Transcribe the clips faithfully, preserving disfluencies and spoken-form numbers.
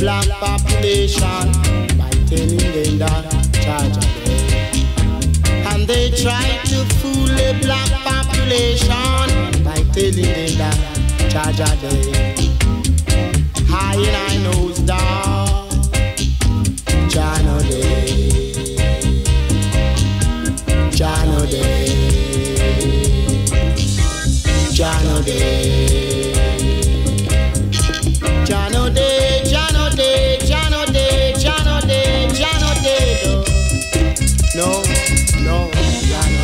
black population by telling them that Jaja dead. And they try to fool the black population by telling them that Jaja dead. High and I knows down, Jah no dead, Jah no dead, Jah no dead, Jah no dead, Jah no dead, Jah no dead, Jah no dead, Jah no dead. No, no, Jah no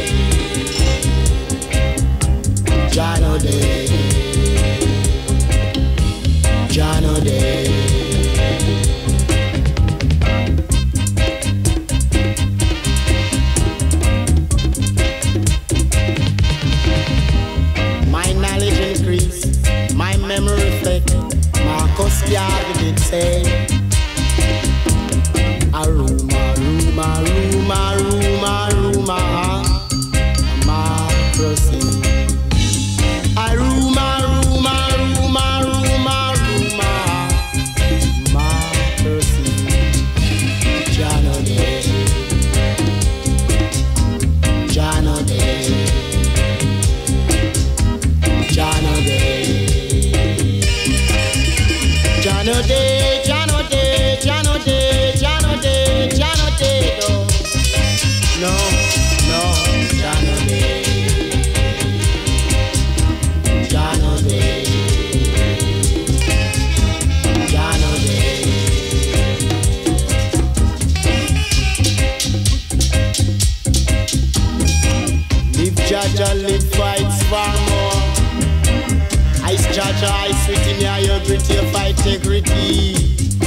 dead, Jah no dead, Jah no dead. My knowledge increase, my memory reflect. Marcus Garvey did say, Aruma, Aruma, Aruma, Aruma, Aruma, Democracy. Aruma, Aruma, Aruma, Aruma, Aruma, Democracy. Jah no dead, Jah no dead, Jah no dead. Jah no dead, Jah no dead, Jah no dead, Jah no dead, Jah no dead. Oh. No, no, Jah no dead, Jah no dead, Jah no dead. Live Jaja, live fights for more. Ice Jaja, ice within your your gritty, your fight integrity.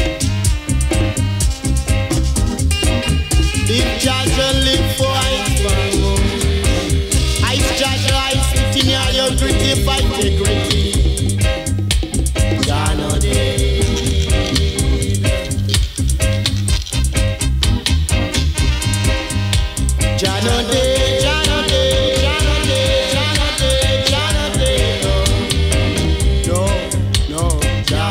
Live Jaja, live fight for more. Ice Jaja, ice within your your gritty, fight integrity. Jah no dead, Jah no dead, Jah no dead, Jah no dead, Jah no dead, Jah no dead. No, no, Jah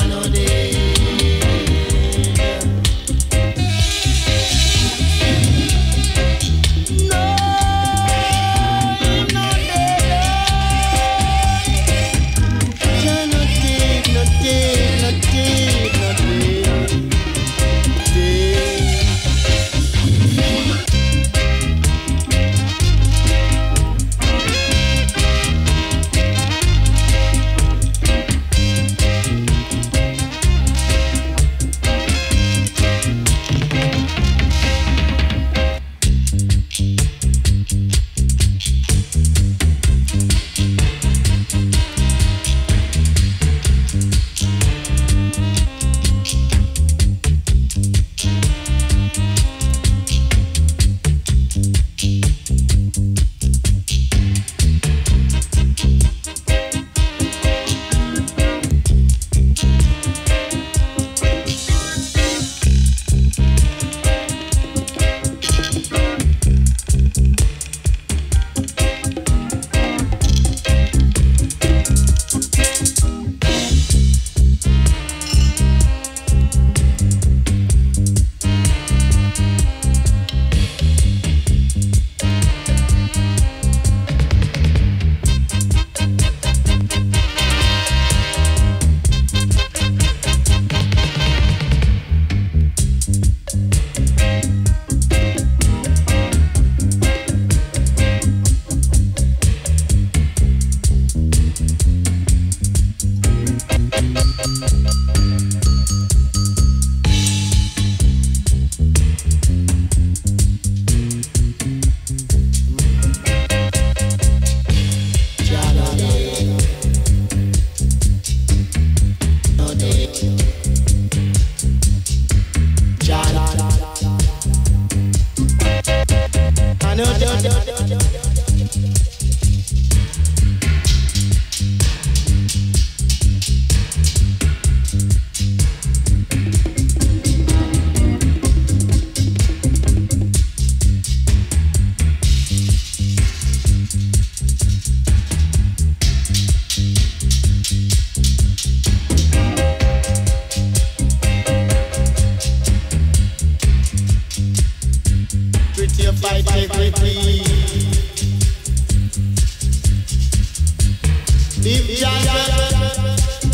If Jah